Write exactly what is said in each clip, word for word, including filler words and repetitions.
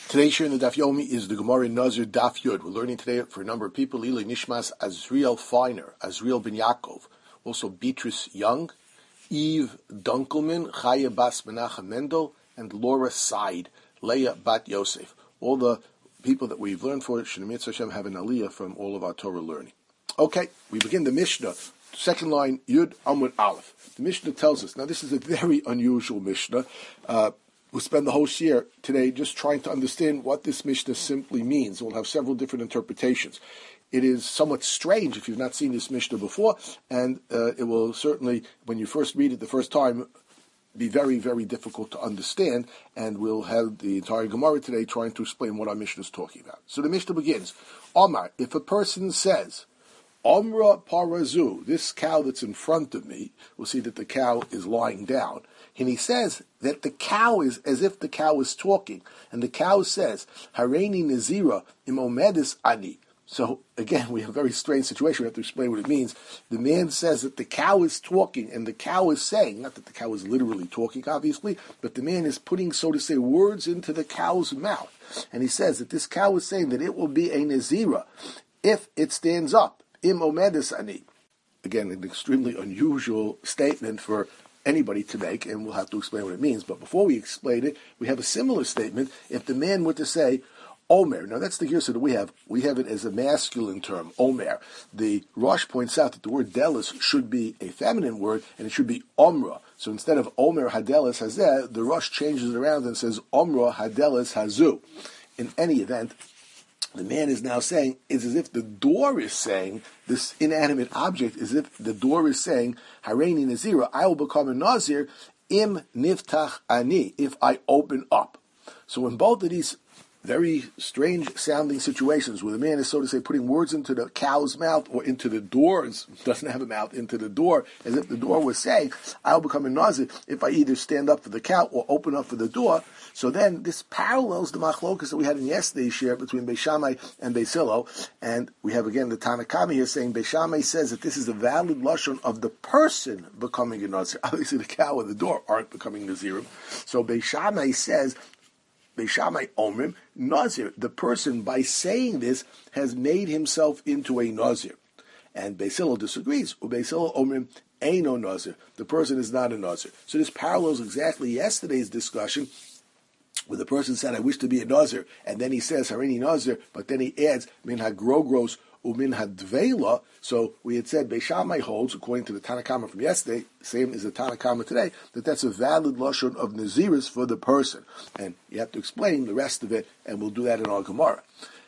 Today's shir in the Daf Yomi is the Gemara in Nazir Daf Yud. We're learning today for a number of people, Lili Nishmas Azriel Feiner, Azriel Ben Yaakov, also Beatrice Young, Eve Dunkelman, Chaya Bas Menachem Mendel, and Laura Seid, Leah Bat Yosef. All the people that we've learned for, Shnemitz Hashem, have an aliyah from all of our Torah learning. Okay, we begin the Mishnah, second line, Yud Amud Aleph. The Mishnah tells us, now this is a very unusual Mishnah. Uh, We'll spend the whole year today just trying to understand what this Mishnah simply means. We'll have several different interpretations. It is somewhat strange if you've not seen this Mishnah before, and uh, it will certainly, when you first read it the first time, be very, very difficult to understand, and we'll have the entire Gemara today trying to explain what our Mishnah is talking about. So the Mishnah begins, Omar, if a person says, Omra Parazu, this cow that's in front of me, we'll see that the cow is lying down, and he says that the cow is as if the cow is talking, and the cow says, Hareini Nazira imomedis ani. So again, we have a very strange situation. We have to explain what it means. The man says that the cow is talking, and the cow is saying, not that the cow is literally talking, obviously, but the man is putting, so to say, words into the cow's mouth. And he says that this cow is saying that it will be a Nazira if it stands up. Im omedis ani. Again, an extremely unusual statement for anybody to make, and we'll have to explain what it means. But before we explain it, we have a similar statement. If the man were to say, Omer, now that's the girsa that we have. We have it as a masculine term, Omer. The Rosh points out that the word delis should be a feminine word, and it should be Omra. So instead of Omer hadelis hazeh, the Rosh changes it around and says Omra hadelis hazu. In any event, the man is now saying, it's as if the door is saying, this inanimate object, as if the door is saying, Hareini Nazira, I will become a Nazir, im niftach ani, if I open up. So in both of these very strange sounding situations where the man is, so to say, putting words into the cow's mouth or into the door, doesn't have a mouth, into the door, as if the door was saying, I'll become a Nazir if I either stand up for the cow or open up for the door. So then this parallels the machlokas that we had in yesterday's share between Beis Shammai and Beis Hillel, and we have again the Tanna Kama here saying Beis Shammai says that this is a valid lashon of the person becoming a Nazir. Obviously the cow and the door aren't becoming Nazirim. So Beis Shammai says, Beis Shammai Omrim, Nazir, the person by saying this has made himself into a Nazir. And Beis Hillel disagrees. Beis Hillel Omrim, Eino Nazir, the person is not a Nazir. So this parallels exactly yesterday's discussion where the person said, I wish to be a Nazir, and then he says, Hareini Nazir, but then he adds, Min ha-grogros umin ha-dveila. So we had said, Beis Shammai holds, according to the Tanna Kama from yesterday, same as the Tanna Kama today, that that's a valid lashon of Naziris for the person. And you have to explain the rest of it, and we'll do that in our Gemara.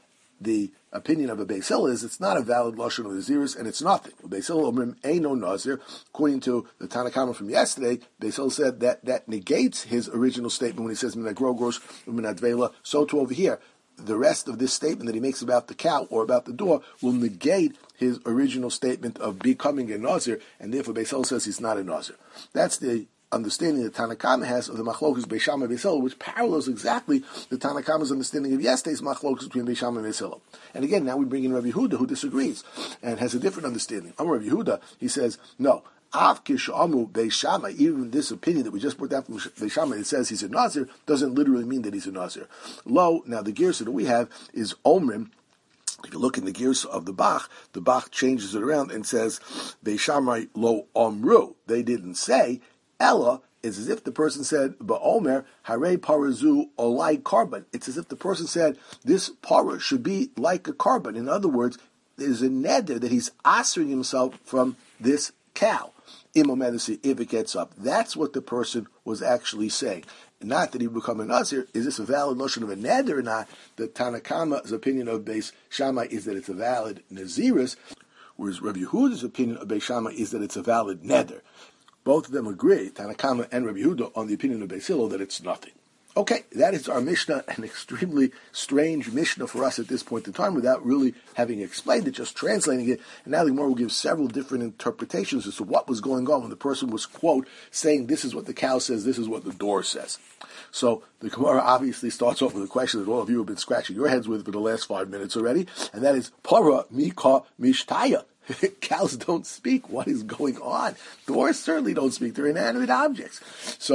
The opinion of a Beis Hillel is it's not a valid lashon of Naziris, and it's nothing. Beis Hillel omrim eino Nazir. According to the Tanna Kama from yesterday, Beis Hillel said that that negates his original statement when he says min ha-grogros umin ha-dveila. So too over here, the rest of this statement that he makes about the cow or about the door will negate his original statement of becoming a Nazir, and therefore Beis Hillel says he's not a Nazir. That's the understanding that Tanna Kama has of the machlokas Beis Shammai and Beis Hillel, which parallels exactly the Tanna Kama's understanding of yesterday's machlokas between Beis Shammai and Beis Hillel. And again, now we bring in Rabbi Yehuda, who disagrees and has a different understanding. I'm Rabbi Yehuda. He says, no, Av kishamu Beis Shammai, even this opinion that we just brought down from Beis Shammai, it says he's a Nazir, doesn't literally mean that he's a Nazir. Lo, now the girsa that we have is Omrim. If you look in the gears of the Bach, the Bach changes it around and says, Beis Shammai lo omru. They didn't say, Ella is as if the person said, Ba'omer, Hare Parazu olai carbon. It's as if the person said, this para should be like a carbon. In other words, there's a neder that he's answering himself from this cow. Imomedisi, if it gets up. That's what the person was actually saying. Not that he would become a Nazir. Is this a valid notion of a neder or not? The Tanna Kama's opinion of Beis Shammai is that it's a valid Naziris, whereas Rabbi Yehuda's opinion of Beis Shammai is that it's a valid neder. Both of them agree, Tanna Kama and Rabbi Yehuda, on the opinion of Beis Hillel that it's nothing. Okay, that is our Mishnah, an extremely strange Mishnah for us at this point in time without really having explained it, just translating it. And now the Gemara will give several different interpretations as to what was going on when the person was, quote, saying this is what the cow says, this is what the door says. So the Gemara obviously starts off with a question that all of you have been scratching your heads with for the last five minutes already, and that is, Para Mika Mishtaya. Cows don't speak. What is going on? Doors certainly don't speak. They're inanimate objects. So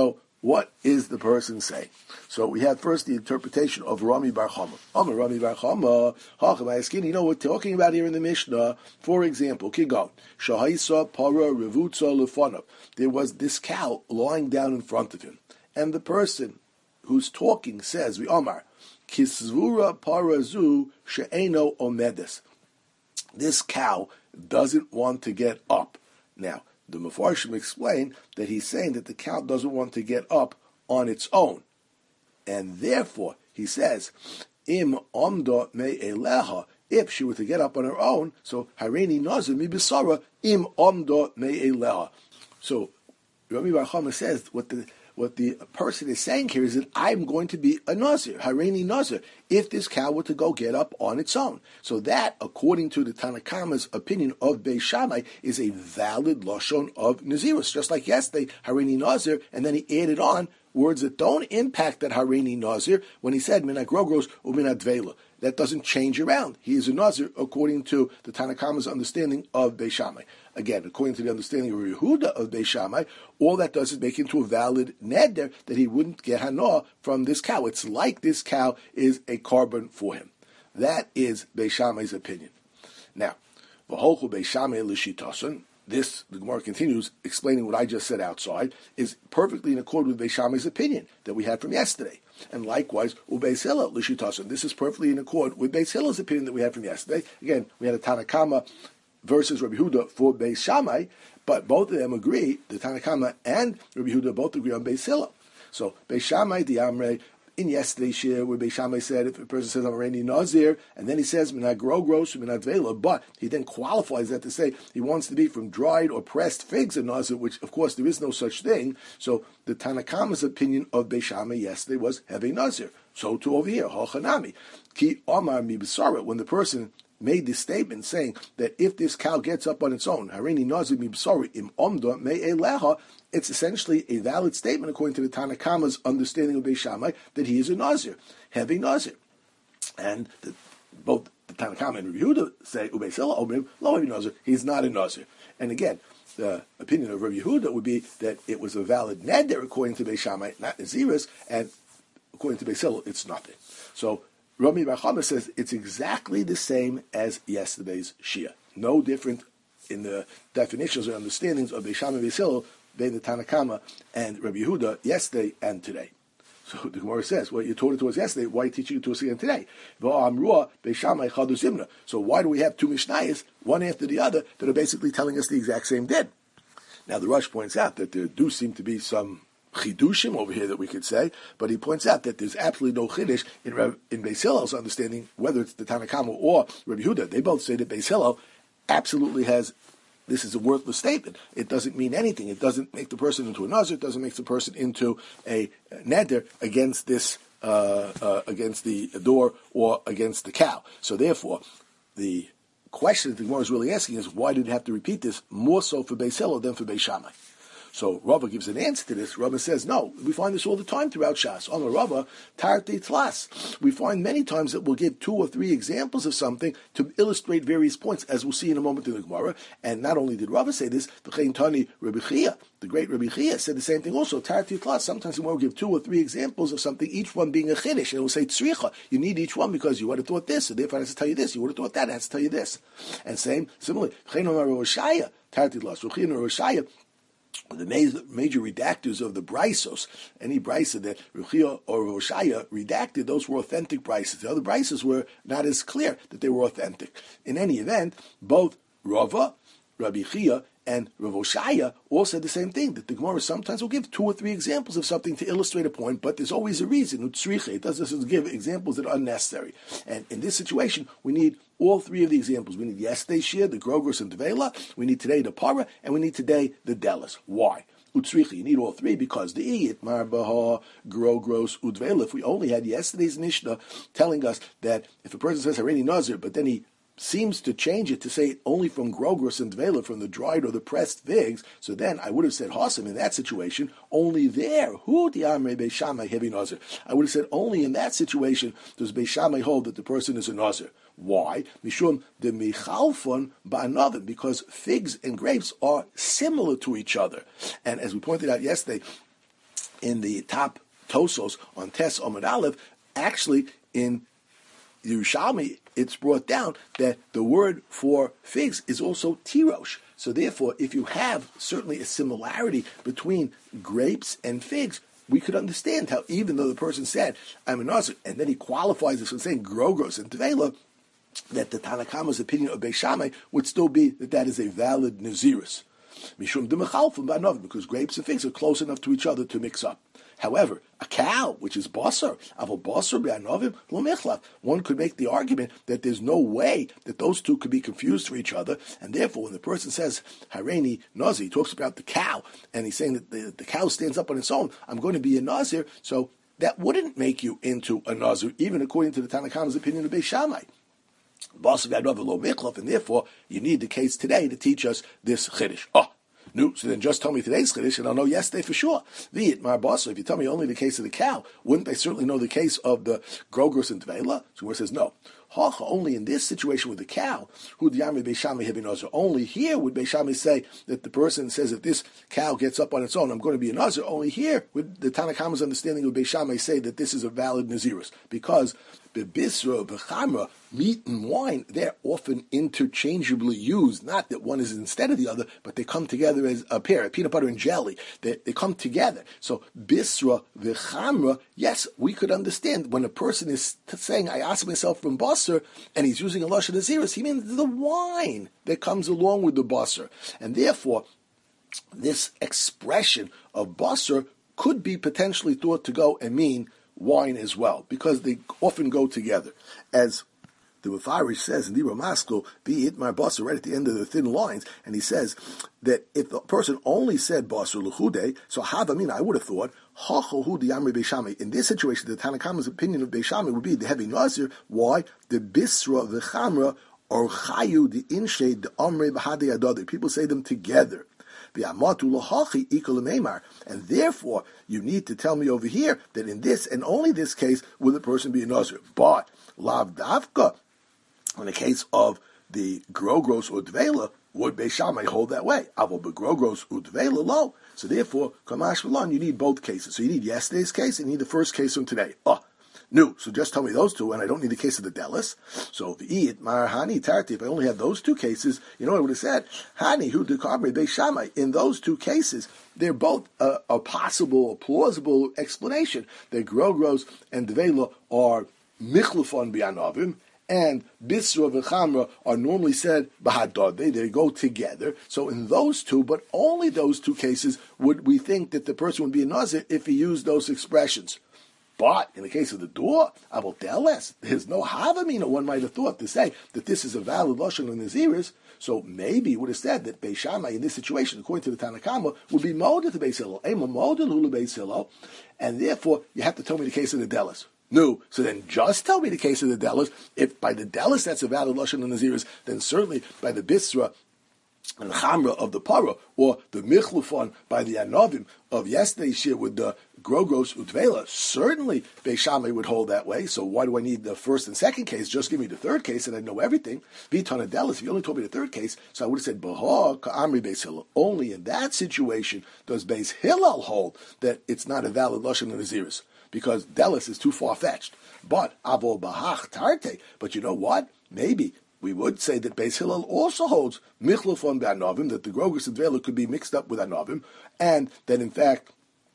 what is the person saying? So we have first the interpretation of Rami Bar Chama. Amar Rami Bar Chama, Hachem, you know, we're talking about here in the Mishnah, for example, Kigon, Shahaisa Para Revutza Lefanav. There was this cow lying down in front of him, and the person who's talking says, "We Amar Kisvura Parazu She'eno Omedes." This cow doesn't want to get up. Now, the Mefarshim explain that he's saying that the cow doesn't want to get up on its own. And therefore, he says, Im omda me eleha, if she were to get up on her own, so Hareini nazir mi bisara, im omda me eleha. So, Rabbi Bar Chama says, what the what the person is saying here is that I'm going to be a nazir, Hareini nazir, if this cow were to go get up on its own. So that, according to the Tanakama's opinion of Beis Shammai, is a valid lashon of nazirus. Just like yesterday, Hareini nazir, and then he added on words that don't impact that Hareini nazir when he said mina grogros umina dvela. That doesn't change around. He is a nazir according to the Tanakama's understanding of Beis Shammai. Again, according to the understanding of Yehuda of Beis Shammai, all that does is make into a valid neder that he wouldn't get hana from this cow. It's like this cow is a carbon for him. That is Beis Shammai's opinion. Now, v'holchu Beis Shammai l'shitason. This, the Gemara continues, explaining what I just said outside, is perfectly in accord with Beis Shammai's opinion that we had from yesterday. And likewise, uBeis Hillel l'shitason. This is perfectly in accord with Beis Hillel's opinion that we had from yesterday. Again, we had a Tanakama versus Rabbi Huda for Beis Shammai, but both of them agree, the Tanakama and Rabbi Huda both agree on Beis Hillel. So, Beis Shammai, the Amrei, in yesterday's shir, where Beis Shammai said, if a person says, I'm a Hareini nazir, and then he says, Minad grogros, Minad vela, but he then qualifies that to say he wants to be from dried or pressed figs a nazir, which, of course, there is no such thing. So, the Tanakama's opinion of Beis Shammai yesterday was heavy nazir. So, too over here, Hachanami. Ki Omar mi b'sara, when the person made this statement saying that if this cow gets up on its own, Hareini nazir mi b'sara im omda me eleha, it's essentially a valid statement according to the Tanakama's understanding of Beis Shammai that he is a nazir, heavy nazir. And the, both the Tanakama and Rabbi Yehuda say, uBeis Hillel omrim lo heavy nazir, he's not a nazir. And again, the opinion of Rabbi Yehuda would be that it was a valid neder according to Beis Shammai, not naziris, and according to Beis Hillel, it's nothing. So, Rami Bar Chama says it's exactly the same as yesterday's Shia. No different in the definitions or understandings of Beis Shammai and Beis Hillel, being the Tanakama and Rabbi Yehuda yesterday and today. So the Gemara says, well, you taught it to us yesterday, why are you teaching it to us again today? So why do we have two Mishnayos, one after the other, that are basically telling us the exact same din? Now the Rush points out that there do seem to be some chidushim over here that we could say, but he points out that there's absolutely no chidush in, Rev, in Beis Hillel's understanding, whether it's the Tanakama or Rabbi Yehuda. They both say that Beis Hillel absolutely has, this is a worthless statement. It doesn't mean anything. It doesn't make the person into a nazir. It doesn't make the person into a neder against this, uh, uh, against the door or against the cow. So therefore, the question that the Gemara is really asking is, why did it have to repeat this more so for Beis Hillel than for Beis Shammai? So Rava gives an answer to this. Rava says, no, we find this all the time throughout Shas. On the Rava, Tarti Tlas. We find many times that we'll give two or three examples of something to illustrate various points, as we'll see in a moment in the Gemara. And not only did Rava say this, the Chaim Tani Rabbi Chia, the great Rabbi Chia, said the same thing also. Tarti Tlas. Sometimes we'll give two or three examples of something, each one being a chiddush, and it will say tzricha. You need each one because you would have thought this, so therefore it has to tell you this. You would have thought that, it has to tell you this. And same, similarly, Chaim Roshaya, Tarti Tlas, Chaim Roshaya. The major, major redactors of the Brisos, any Brisa that Ruchia or Roshaya redacted, those were authentic Brises. The other Brises were not as clear that they were authentic. In any event, both Rava, Rabbi Chia, and Rav Oshaya all said the same thing, that the Gemara sometimes will give two or three examples of something to illustrate a point, but there's always a reason. It doesn't give examples that are unnecessary. And in this situation, we need all three of the examples. We need yesterday's shir, the grogros and the vela. We need today the para, and we need today the delas. Why? Utzricha, you need all three because the iyit, marbaha, grogros, udvela. If we only had yesterday's Mishnah telling us that if a person says Hareini nazir, but then he seems to change it to say it only from grogros and dvela, from the dried or the pressed figs, so then I would have said Hasim in that situation, only there, who the Amrei Beis Shammai heavy nazir. I would have said only in that situation does Beis Shammai hold that the person is a nazir. Why? Mishum de michalfon ba'anavim, because figs and grapes are similar to each other. And as we pointed out yesterday, in the top Tosos on Tes Omid Aleph, actually in Yerushalmi, it's brought down that the word for figs is also tirosh. So therefore, if you have certainly a similarity between grapes and figs, we could understand how even though the person said, I'm a Nazir, and then he qualifies this with saying grogros and tvela, that the Tanna Kama's opinion of Beis Shammai would still be that that is a valid Nazirus. Mishum demechalfim ba'novim, because grapes and figs are close enough to each other to mix up. However, a cow, which is basar, avol basar be'anovim lo michlaf, one could make the argument that there's no way that those two could be confused for each other, and therefore when the person says Hareini Nazir, he talks about the cow, and he's saying that the, the cow stands up on its own, I'm going to be a Nazir, so that wouldn't make you into a Nazir, even according to the Tanna Kama's opinion of Beis Shammai. Basar be'anovim lo michlaf, and therefore you need the case today to teach us this chiddush. Oh. No, so then just tell me today's chiddush, and I'll know yesterday for sure. V'it mar basar. If you tell me only the case of the cow, wouldn't they certainly know the case of the grogros and tvela? So where it says no. Hacha, only in this situation with the cow, who diyami Beis Shammai hebi nazir. Only here would Beis Shammai say that the person says that this cow gets up on its own, I'm going to be a nazir. Only here would the Tanna Kama's understanding of Beis Shammai say that this is a valid nazirus, because bebisra, bechamra, meat and wine, they're often interchangeably used. Not that one is instead of the other, but they come together as a pair, peanut butter and jelly. They, they come together. So bisra, v'chamra, yes, we could understand when a person is t- saying, I ask myself from basar, and he's using a lashon nazirus, he means the wine that comes along with the basar. And therefore, this expression of basar could be potentially thought to go and mean wine as well, because they often go together. As the Mefarish says in the Ramaskal, be it my basar, right at the end of the thin lines, and he says that if the person only said basar luchude, so havamina, I would have thought, hachohu diyamri Beis Shammai. In this situation, the Tanna Kama's opinion of Beis Shammai would be the heavy nazir. Why? The bisra, the chamra, or chayu, the inshe, the amre b'hadei adadi. People say them together. And therefore, you need to tell me over here that in this and only this case will the person be a nazir. But lav davka, in the case of the grogros or dvela, would Beis Shammai hold that way? Avol begrogros or dvela lo. So therefore, kamash v'lan, you need both cases. So you need yesterday's case and you need the first case from today. Oh. No, so just tell me those two, and I don't need the case of the Delis. So v'it mar hani tarti. If I only had those two cases, you know what I would have said? Hani hu dekamri Beis Shammai. In those two cases, they're both a, a possible, a plausible explanation. That grogros and dvela are michlufon bi'anavim, and bisra v'chamra are normally said b'hadad. They they go together. So in those two, but only those two cases, would we think that the person would be a nazir if he used those expressions. But in the case of the door, aboteles, there's no havamina. One might have thought to say that this is a valid lashon in Naziris. So maybe he would have said that Beis Shammai in this situation, according to the Tanna Kama, would be molded to Beis Hillel, ema molded hula Beis Hillel, and therefore you have to tell me the case of the Delis. No, so then just tell me the case of the Delis. If by the Delis that's a valid lashon in Naziris, then certainly by the Bisra and Chamra of the Para, or the Michlufon by the Anovim of yesterday's shir with the Grogros Utvela, certainly Beis Shammai would hold that way. So why do I need the first and second case? Just give me the third case and I know everything. V'tana Delis, if you only told me the third case, so I would have said, Baha Ka'amri Beis Hillel. Only in that situation does Beis Hillel hold that it's not a valid Lashon in Naziris, because Delis is too far-fetched. But Avol Bahach Tarte, but you know what? Maybe we would say that Beis Hillel also holds Michlufon be'anovim, that the Grogros and Dvela could be mixed up with Anovim, and that in fact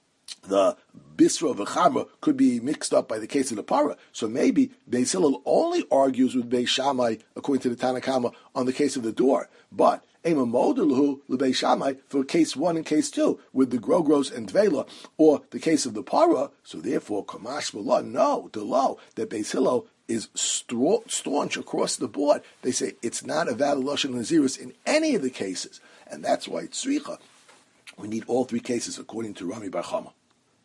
the Bisra v'Chamra could be mixed up by the case of the Para. So maybe Beis Hillel only argues with Beis Shammai, according to the Tanna Kama, on the case of the door. But Ema Modelu Beis Shammai for case one and case two, with the Grogros and Dvela, or the case of the Para. So therefore, Kamash V'La, no, the law that Beis Hillel is staunch across the board. They say it's not a valid lashon naziris in any of the cases, and that's why it's tzricha. We need all three cases according to Rami Bar Chama.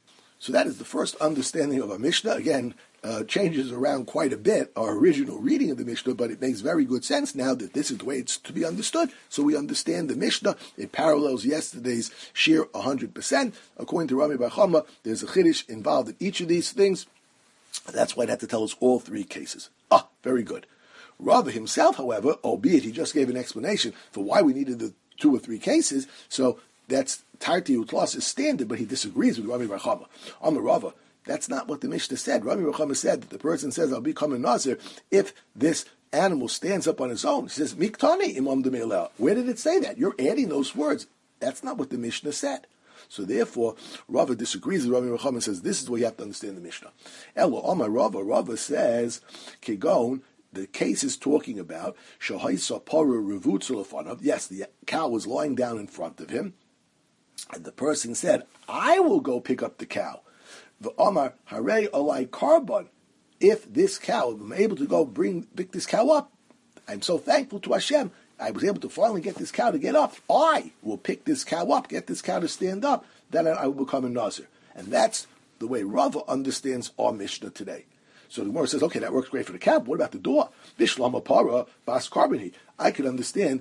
So that is the first understanding of a Mishnah. Again, uh, changes around quite a bit our original reading of the Mishnah, but it makes very good sense now that this is the way it's to be understood. So we understand the Mishnah. It parallels yesterday's shir one hundred percent. According to Rami Bar Chama, there's a chiddush involved in each of these things. That's why I'd have to tell us all three cases. Ah, very good. Rava himself, however, albeit he just gave an explanation for why we needed the two or three cases, so that's Tarti Utlas is standard, but he disagrees with Rabbi Rachama. Amar Rava, that's not what the Mishnah said. Rabbi Rachama said that the person says, I'll become a Nazir if this animal stands up on its own. He says, Miktani imam de me'eleh. Where did it say that? You're adding those words. That's not what the Mishnah said. So therefore, Rava disagrees with Rabbi Rachama and says, this is the way you have to understand the Mishnah. Elo Amar Rava, Rava says, Kegon, the case is talking about Shahaisa Paru Revutzulafanav. Yes, the cow was lying down in front of him, and the person said, I will go pick up the cow. The Amar Hare Alai Karban. If this cow, if I'm able to go bring pick this cow up, I'm so thankful to Hashem. I was able to finally get this cow to get up. I will pick this cow up, get this cow to stand up. Then I will become a Nazir. And that's the way Rava understands our Mishnah today. So the Gemara says, okay, that works great for the cow, but what about the door? Bishlam Para Bas Karbani. I could understand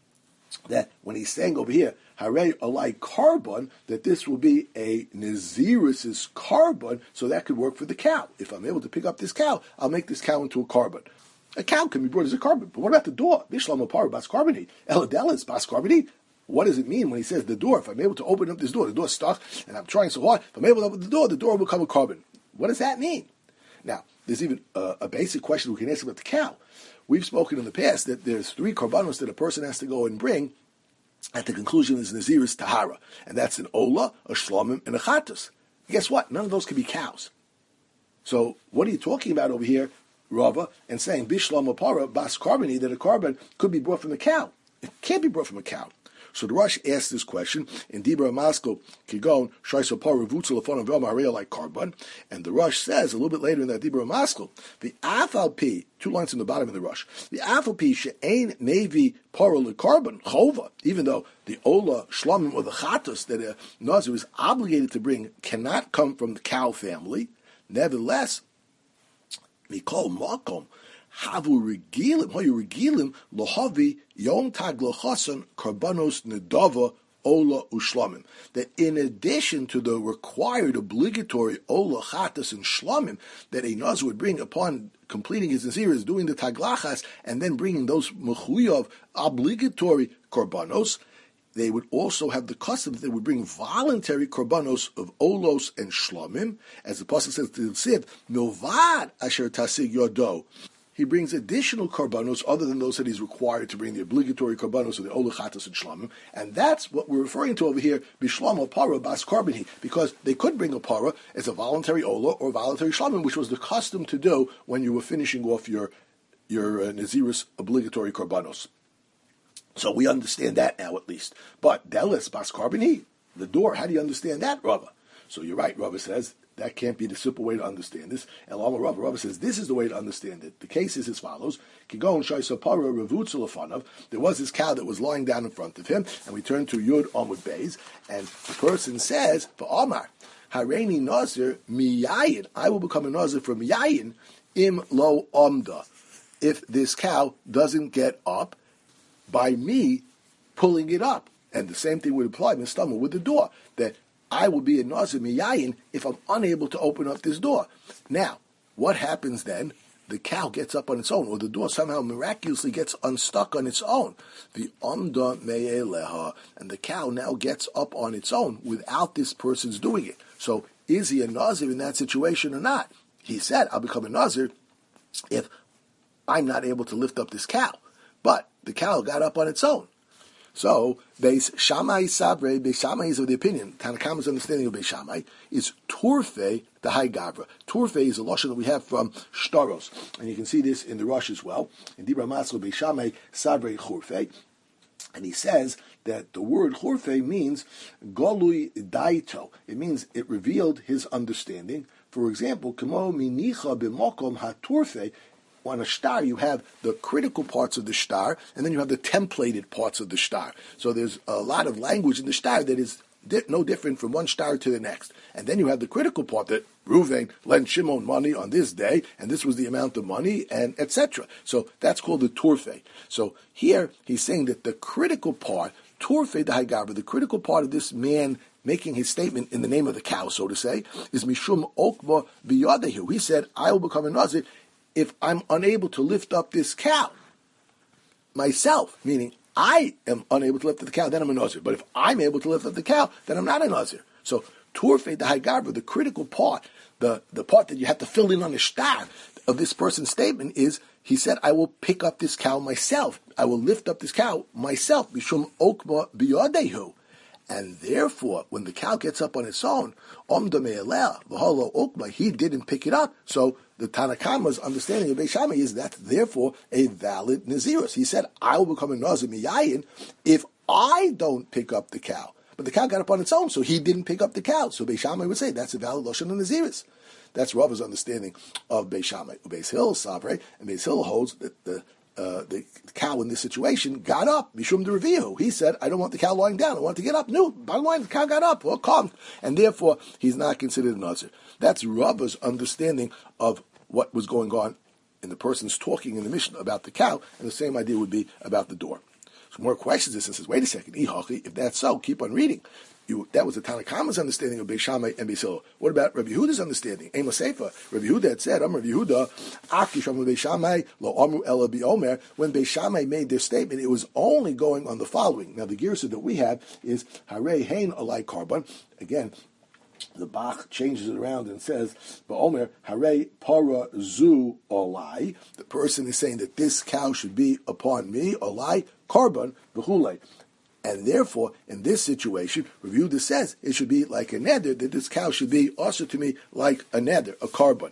that when he's saying over here, Hare Alai Karban, that this will be a Naziris' Karban, so that could work for the cow. If I'm able to pick up this cow, I'll make this cow into a Karban. A cow can be brought as a Karban, but what about the door? Bishlam Para Bas Karbani. Eladelis Bas Karbani. What does it mean when he says the door? If I'm able to open up this door, the door's stuck, and I'm trying so hard, if I'm able to open the door, the door will become a Karban. What does that mean? Now, there's even a, a basic question we can ask about the cow. We've spoken in the past that there's three korbanos that a person has to go and bring at the conclusion is Naziris Tahara. And that's an Ola, a Shlomim, and a Chatus. Guess what? None of those can be cows. So what are you talking about over here, Rava, and saying Bishlam Apara, Bas Karbani, that a carbon could be brought from a cow? It can't be brought from a cow. So the Rosh asked this question in Dibra Maskell Kigon Shaisa Par Revutzel Afon of Maria like carbon, and the Rosh says a little bit later in that Dibra Maskell the Afal P, two lines in the bottom of the Rosh, the Afal P she'ain Navy Paral carbon Chova, even though the Ola Shlomim or the Chatos that a Nazir is obligated to bring cannot come from the cow family, nevertheless, Mikol Makom. Havu regilim, hoyu regilim, lohavi yom tag lochasan karbanos nedava ola ushlamim. That in addition to the required obligatory ola chatas and shlamim that a nazir would bring upon completing his naziris, doing the taglachas, and then bringing those mechuyav obligatory karbanos, they would also have the custom that they would bring voluntary korbanos of olos and shlamim, as the pasuk says to the Siv, milvad asher tasig yodo. He brings additional korbanos other than those that he's required to bring, the obligatory korbanos of the Ola Chatas and Shlamim, and that's what we're referring to over here, Bishlam Para Bas Karbani, because they could bring a para as a voluntary Ola or voluntary Shlamim, which was the custom to do when you were finishing off your your uh, Naziris obligatory korbanos. So we understand that now at least. But Delis Bas Karbani, the door, how do you understand that, Rava? So you're right, Rava says, that can't be the simple way to understand this. And Lama Rava, Rava says, this is the way to understand it. The case is as follows. There was this cow that was lying down in front of him, and we turn to Yud Amud Beis, and the person says, for Amar, Hareini Nazir miyayin, I will become a Nazir from miyayin, im lo omda, if this cow doesn't get up by me pulling it up. And the same thing would apply in the stomach with the door, that I will be a Nazir miyayin if I'm unable to open up this door. Now, what happens then? The cow gets up on its own, or the door somehow miraculously gets unstuck on its own. The omda me'eleha, and the cow now gets up on its own without this person's doing it. So, is he a Nazir in that situation or not? He said, I'll become a Nazir if I'm not able to lift up this cow. But the cow got up on its own. So, Beis Shammai Sabre, Beis Shammai is of the opinion, Tanakama's understanding of Beis Shammai, is Turfe the High Gavra. Turfe is a lashon that we have from Shtaros. And you can see this in the Rosh as well. In Dibra Maskell, Beis Shammai Sabre Churfe. And he says that the word Churfe means Golui Daito. It means it revealed his understanding. For example, Kamo Minicha B'mokom HaTurfe. On a star, you have the critical parts of the star, and then you have the templated parts of the star. So there's a lot of language in the star that is di- no different from one star to the next. And then you have the critical part that Reuven lent Shimon money on this day, and this was the amount of money, and et cetera. So that's called the Turfe. So here he's saying that the critical part, Turfe the Hagabra, the critical part of this man making his statement in the name of the cow, so to say, is Mishum Okva Biyadehu. He said, I will become a Nazir if I'm unable to lift up this cow myself, meaning I am unable to lift up the cow, then I'm a Nazir. But if I'm able to lift up the cow, then I'm not a Nazir. So, Turfei the Haigarba, the critical part, the, the part that you have to fill in on the shtar of this person's statement is, he said, I will pick up this cow myself. I will lift up this cow myself. Mishum okma biyadehu. And therefore, when the cow gets up on its own, omda me'eleh, v'holo okma, he didn't pick it up. So the Tanakama's understanding of Beis Shammai is that therefore a valid Nazirus. He said, I will become a Nazir miyayin if I don't pick up the cow. But the cow got up on its own, so he didn't pick up the cow. So Beis Shammai would say that's a valid Lashon of Nazirus. That's Rava's understanding of Beis Shammai. Beis Hill Savre, and Beis Hill holds that the uh, the cow in this situation got up, Mishum de Revihu. He said, I don't want the cow lying down, I want it to get up. No, bottom line, the cow got up, well, calm. And therefore, he's not considered a Nazir. That's Rava's understanding of what was going on in the person's talking in the Mishnah about the cow, and the same idea would be about the door. So more questions this and says, wait a second, if that's so, keep on reading. You, that was the Tanakama's understanding of Beis Shammai and Beis Hillel. What about Rabbi Yehuda's understanding? Amos Sefer. Rabbi Yehuda had said, "Am Rabbi Yehuda, Akish Amru Beis Shammai lo Amru Ela Biomer." When Beis Shammai made their statement, it was only going on the following. Now the girsa that we have is Harei Hein Alai Karban. Again, the Bach changes it around and says, "Ba'omer Harei Para Zu Olai." The person is saying that this cow should be upon me, Olai Karban v'Hulei. And therefore, in this situation, Rav Yehuda says it should be like a neder, that this cow should be also to me like a neder, a carbon.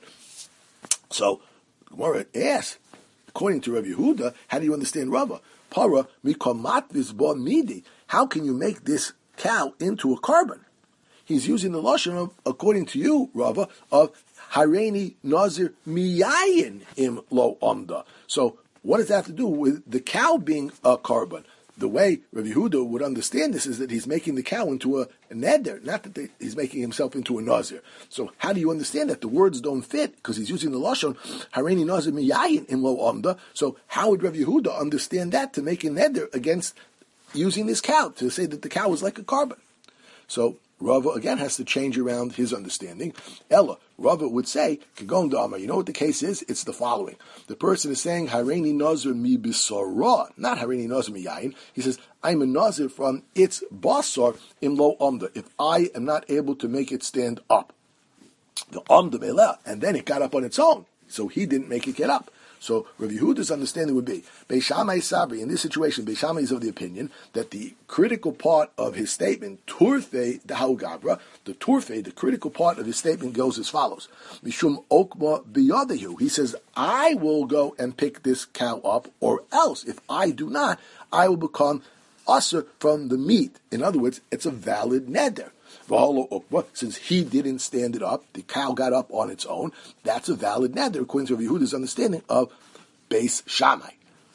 So, Gemara asks, according to Rav Yehuda, how do you understand Rava? Para mikomat vizbon midi. How can you make this cow into a carbon? He's using the lashon of, according to you, Rava, of Hareini Nazir miyayin im lo omda. So, what does that have to do with the cow being a carbon? The way Rav Yehuda would understand this is that he's making the cow into a, a neder, not that they, he's making himself into a nazir. So how do you understand that? The words don't fit because he's using the lashon Hareini Nazir miyayin im lo omda. So how would Rav Yehuda understand that to make a neder against using this cow, to say that the cow is like a carbon? So Rava again has to change around his understanding. Ella, Rava would say, Kagon Dama, you know what the case is? It's the following. The person is saying, Hareini Nazir mi bisara, not Hareini Nazir mi yayin. He says, I'm a Nazir from its basar im lo omda, if I am not able to make it stand up. The omda beleh, and then it got up on its own. So he didn't make it get up. So Rav Yehuda's understanding would be, Beis Shammai Sabri, in this situation, Beis Shammai is of the opinion that the critical part of his statement, Turfei Dahau Gabra, the Turfei, the critical part of his statement goes as follows. Mishum Okma Biyadehu. He says, I will go and pick this cow up, or else, if I do not, I will become usher from the meat. In other words, it's a valid neder. Since he didn't stand it up, the cow got up on its own, that's a valid neder, according to Rav Yehuda's understanding of Beis Shammai.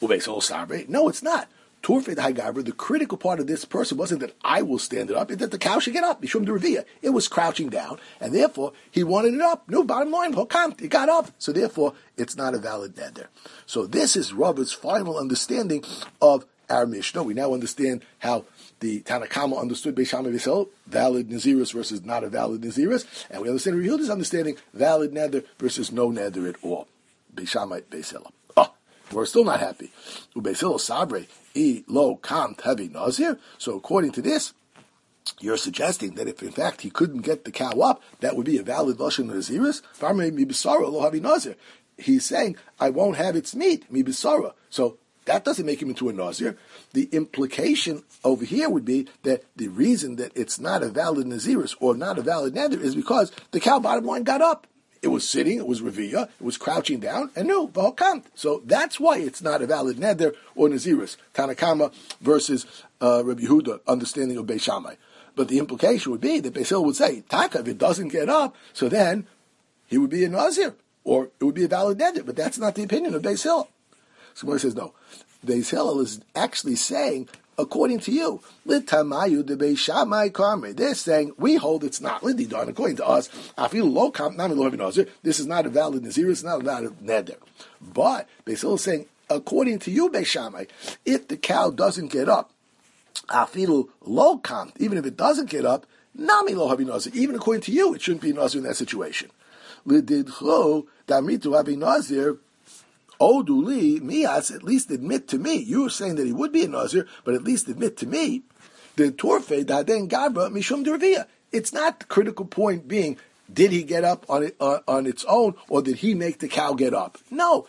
No, it's not. Turfei Haigaber, the critical part of this person wasn't that I will stand it up, it's that the cow should get up. Mishum de Revia. It was crouching down, and therefore he wanted it up. No, bottom line, it got up. So therefore, it's not a valid neder. So this is Rava's final understanding of our Mishnah. We now understand how the Tanakama understood Beis Shammai Beis Hillel, valid Nazirus versus not a valid Nazirus, and we understand Rav Yehuda's understanding, valid neder versus no neder at all. Beis Shammai Beis Hillel. Oh, we're still not happy. Beis Hillel Sabre, I lo kam tavi Nazir. So according to this, you're suggesting that if in fact he couldn't get the cow up, that would be a valid lashon Nazirus. Farmei mi bisara lo havi Nazir. He's saying, I won't have its meat, mi bisara. So that doesn't make him into a Nazir. The implication over here would be that the reason that it's not a valid Nazirus or not a valid neder is because the cow bottom line got up. It was sitting, it was Reviyah, it was crouching down, and no, V'hokant. So that's why it's not a valid neder or Nazirus. Tanakama versus uh, Rabbi Yehuda, understanding of Beis Shammai. But the implication would be that Beis Hillel would say, Taka, if it doesn't get up, so then he would be a Nazir, or it would be a valid neder. But that's not the opinion of Beis Hillel. Somebody says, no. Beis Hillel is actually saying, according to you, L'tamayu de Beis Shammai Karmei. They're saying, we hold it's not. L'didan, according to us, Afilu lo kam nami lo havi nazir. This is not a valid nazir, it's not a valid neder. But Beis Hillel is saying, according to you, Beis Shammai, if the cow doesn't get up, Afilu lo kam, even if it doesn't get up, nami lo havi nazir. Even according to you, it shouldn't be nazir in that situation. L'didcho damitu havi nazir. Oduli, mias, at least admit to me. You were saying that he would be a Nazir, but at least admit to me. The Torfe, Daden Gabra, Mishum Dervia. It's not the critical point being, did he get up on it, uh, on its own, or did he make the cow get up? No.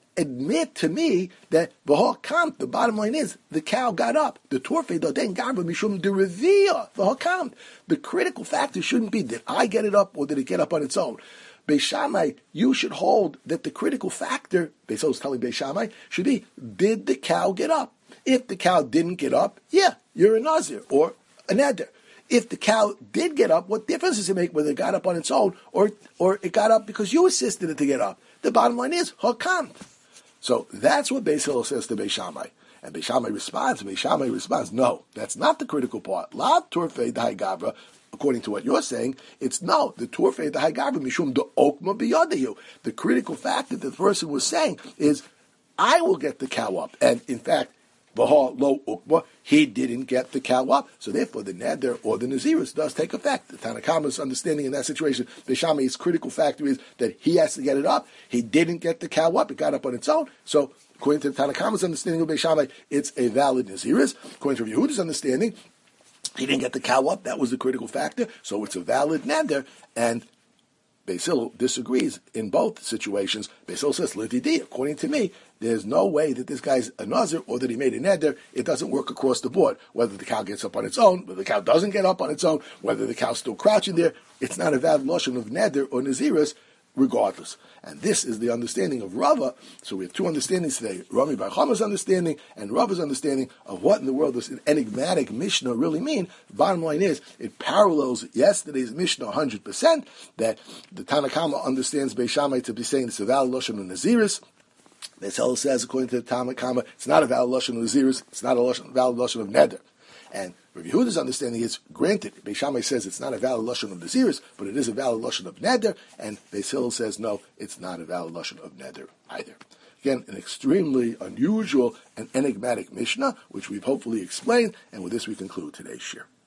Admit to me that the kamp, the bottom line is, the cow got up. The Torfe, Daden Gabra, Mishum Dervia. The kamp. The critical factor shouldn't be, did I get it up, or did it get up on its own? Beis Shammai, you should hold that the critical factor, Beis Hillel is telling Beis Shammai, should be, did the cow get up? If the cow didn't get up, yeah, you're a Nazir or a Neder. If the cow did get up, what difference does it make whether it got up on its own or or it got up because you assisted it to get up? The bottom line is, Hakam. So that's what Beis Hillel says to Beis Shammai. And Beis Shammai responds, Beis Shammai responds, no, that's not the critical part. Lav Torfei Dahai Gavra. According to what you're saying, it's no, the Torfei Dahai Gavra Mishum the Okma Biyadayu. The critical fact that the person was saying is, I will get the cow up. And in fact, V'ha lo ukma, he didn't get the cow up. So therefore, the neder or the naziris does take effect. The Tanna Kamma's understanding in that situation, Beis Shammai's critical factor is that he has to get it up. He didn't get the cow up. It got up on its own. So according to the Tanna Kamma's understanding of Beis Shammai, it's a valid naziris. According to Yehuda's understanding, he didn't get the cow up. That was the critical factor. So it's a valid neder. And Beis Hillel disagrees in both situations. Beis Hillel says, Litidi, according to me, there's no way that this guy's a Nazir or that he made a neder. It doesn't work across the board. Whether the cow gets up on its own, whether the cow doesn't get up on its own, whether the cow's still crouching there, it's not a valid lashon of neder or naziris, regardless. And this is the understanding of Rava. So we have two understandings today. Rami Bar Chama's understanding and Rava's understanding of what in the world does an enigmatic Mishnah really mean. The bottom line is, it parallels yesterday's Mishnah one hundred percent, that the Tanna Kamma understands Beis Shammai to be saying it's a valid lashon of naziris. Beis Hillel says, according to the Tanna Kamma, it's not a valid lashon of naziris, it's not a lashon, valid lashon of neder. And Rabbi Yehuda's understanding is, granted, Beis Shammai says it's not a valid lashon of naziris, but it is a valid lashon of neder, and Beis Hillel says, no, it's not a valid lashon of neder either. Again, an extremely unusual and enigmatic Mishnah, which we've hopefully explained, and with this we conclude today's shir.